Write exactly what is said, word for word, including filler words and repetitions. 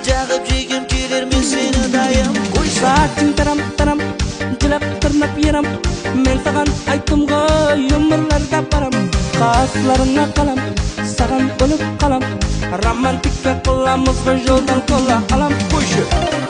жағып жегім келер мен сені дайым. Сатың тарам тарам жылап тырнап ерам, мен саған айттым ғой өмірлерге барам. Қасыларыңа қалам, саған өліп қалам, романтика қыламыз ғой жолдан кола алам. Қойшы